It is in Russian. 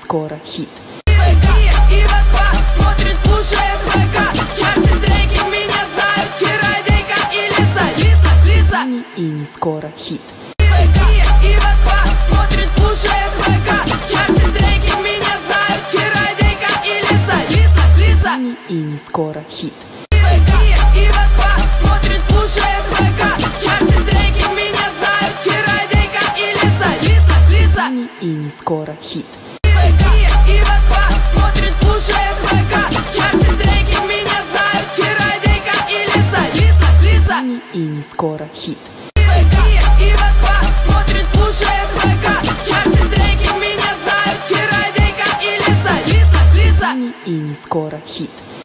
скоро хит. И Москва смотрит, слушает ВК. Чарты, треки меня знают, чародейка и Лиса. И не скоро хит. И Москва смотрит, слушает ВК. Чарты, треки меня знают, чародейка и Лиса. И не скоро хит. И Москва смотрит, слушает ВК. Чарты, треки меня знают, чародейка и Лиса. И не скоро хит. И Москва смотрит, слушает ВК. Чарты, треки меня знают, чародейка и Лиса. И не скоро хит. И Москва смотрит, слушает ВК. Чарты, треки меня знают, чародейка и Лиса. И не скоро хит.